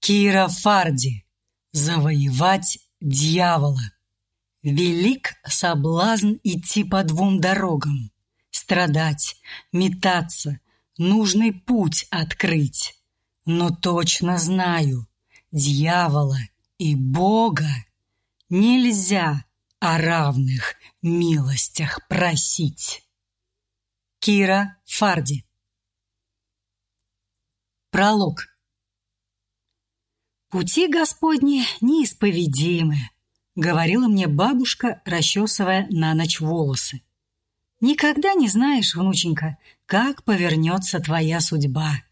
Кира Фарди. Завоевать дьявола. Велик соблазн идти по двум дорогам, страдать, метаться, нужный путь открыть. Но точно знаю, дьявола и Бога нельзя о равных милостях просить. Кира Фарди. Пролог. «Пути Господни неисповедимы», — говорила мне бабушка, расчесывая на ночь волосы. «Никогда не знаешь, внученька, как повернется твоя судьба».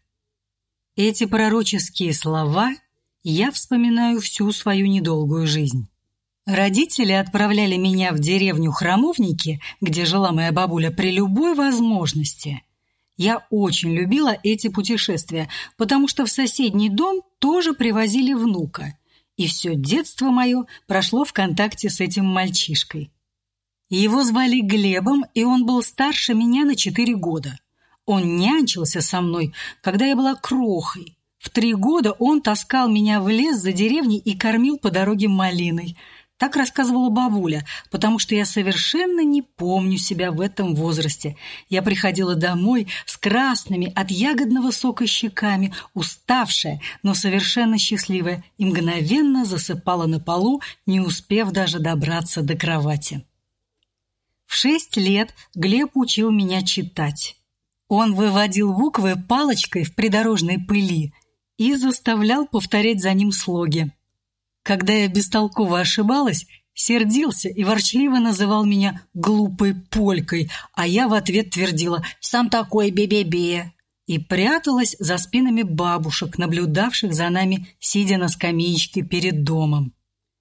Эти пророческие слова я вспоминаю всю свою недолгую жизнь. Родители отправляли меня в деревню Храмовники, где жила моя бабуля, при любой возможности. Я очень любила эти путешествия, потому что в соседний дом тоже привозили внука, и все детство мое прошло в контакте с этим мальчишкой. Его звали Глебом, и он был старше меня на 4 года. Он нянчился со мной, когда я была крохой. В 3 года он таскал меня в лес за деревней и кормил по дороге малиной. Так рассказывала бабуля, потому что я совершенно не помню себя в этом возрасте. Я приходила домой с красными от ягодного сока щеками, уставшая, но совершенно счастливая, и мгновенно засыпала на полу, не успев даже добраться до кровати. В 6 лет Глеб учил меня читать. Он выводил буквы палочкой в придорожной пыли и заставлял повторять за ним слоги. Когда я бестолково ошибалась, сердился и ворчливо называл меня глупой полькой, а я в ответ твердила «сам такой бе-бе-бе» и пряталась за спинами бабушек, наблюдавших за нами, сидя на скамеечке перед домом.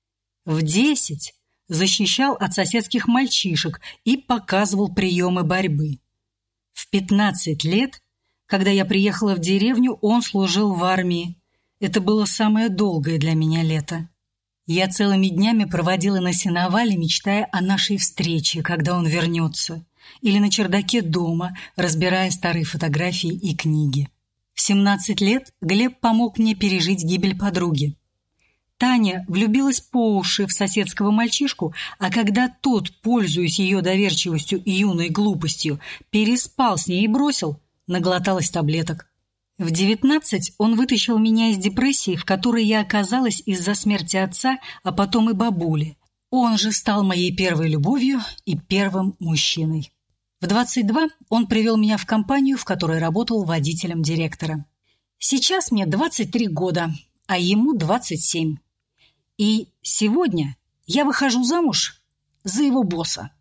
В 10 защищал от соседских мальчишек и показывал приемы борьбы. В 15 лет, когда я приехала в деревню, он служил в армии. Это было самое долгое для меня лето. Я целыми днями проводила на сеновале, мечтая о нашей встрече, когда он вернется, или на чердаке дома, разбирая старые фотографии и книги. В 17 лет Глеб помог мне пережить гибель подруги. Таня влюбилась по уши в соседского мальчишку, а когда тот, пользуясь ее доверчивостью и юной глупостью, переспал с ней и бросил, наглоталась таблеток. В 19 он вытащил меня из депрессии, в которой я оказалась из-за смерти отца, а потом и бабули. Он же стал моей первой любовью и первым мужчиной. В 22 он привел меня в компанию, в которой работал водителем директора. Сейчас мне 23 года, а ему 27. И сегодня я выхожу замуж за его босса.